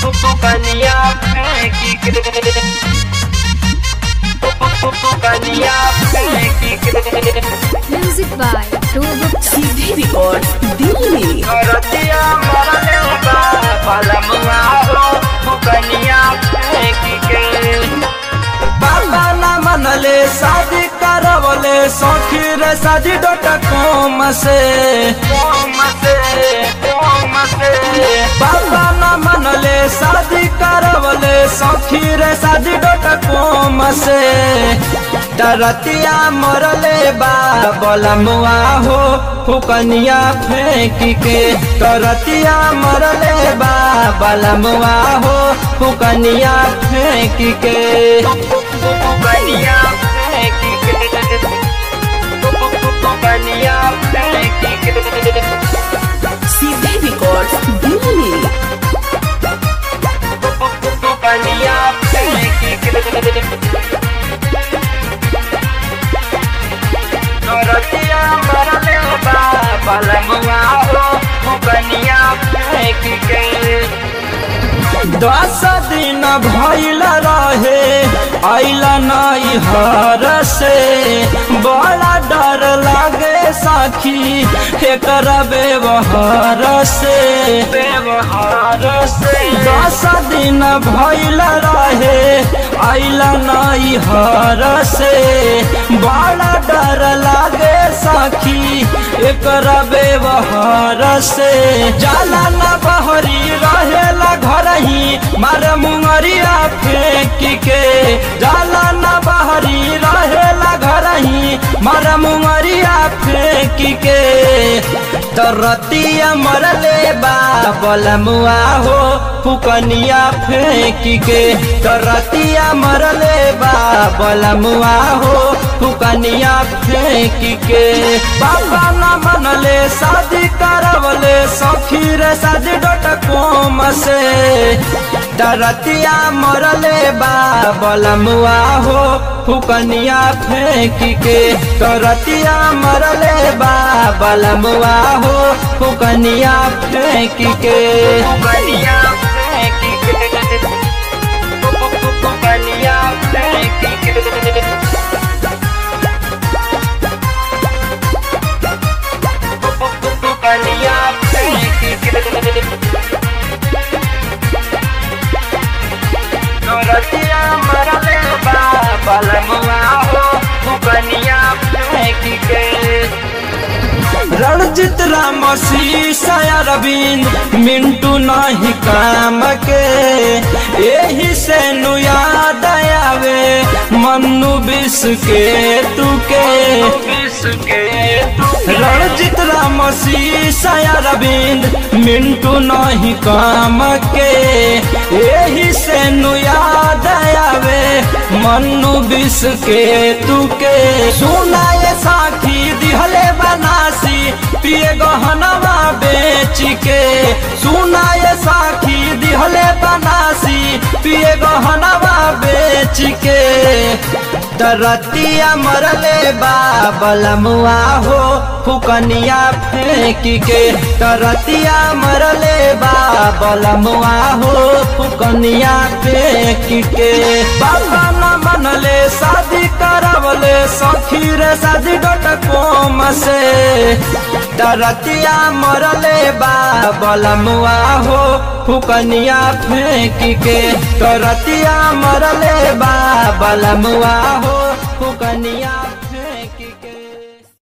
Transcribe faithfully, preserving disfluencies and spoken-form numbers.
कनिया फेंकी के कनिया फेंकी के म्यूजिक बाय रोबोट सीधे रिकॉर्ड दिल्ली रतिया मरले बा पलमुआ हो कनिया फेंकी के बाबा ना मनले शादी करवले सखी रे शादी डॉट कॉम से कौम से कौम से बाबा ना मनले शादी करवले सखी रे शादी डॉट कॉम से डरतिया मरले बा बलमुआ हो फुकनिया फेंक के डरतिया मरले बा बलमुआ हो फुकनिया फेंक के कनिया फेंकी के कनिया फेंकी के सीधे रिकॉर्ड दिल्ली कनिया फेंकी के रतिया मरले बा पलमुआ हो कनिया फेंकी के दस दिन भइल रहे आइला नहीं हर से बड़ा डर लागे साखी एकर व्यवहार से व्यवहार से दस दिन भइल रहे आइला नहीं हर से बड़ा डर लागे साखी एकर व्यवहार से जाला न बहरी रहेला घर ही मार मुंगरिया फेंक के जाला न बहरी रहेला घर ही मार मुंगरिया फेंक के तरतिया मरले बा बलमुआ हो फुकनिया फेंक के तरतिया मरले बा बलमुआ हो फुकनिया फेंक के बाबा न मनले शादी करवले सखी रे शादी डॉट कॉम से डरतिया मरले बा बलमुआ हो फुकनिया फेंक के डरतिया मरले बा बलमुआ हो फुकनिया फेंक के कनिया फेंकी के कनिया फेंकी के कनिया फेंकी के रतिया मरले बा पलमुआ हो कनिया फेंकी के रणजित राम शीशा अरविंद मिंटू नहीं काम के यही से नु याद आवे मन्नू बिस के तुके विश्व रणजित राम शीशा अरविंद मिंटू नहीं काम के यही से नु याद आवे मन्नू बिस के तुके सुनाए साखी दिहले बनासी पिए गहनवा बेच के सुनाए साखी दिहले बनासी पिए गहनवा बेच के तरतिया मरले बा बलमुआ हो फुकनिया फेंक के तरतिया मरले बा बलमुआ हो फुकनिया फेंक के बाबा न मनले शादी करवले सखी रे शादी डॉट कॉम से तरतिया मरले बा बलमुआ हो फुकनिया फेंक के तरतिया मरले बा बलमुआ हो फुकनिया फेंक के।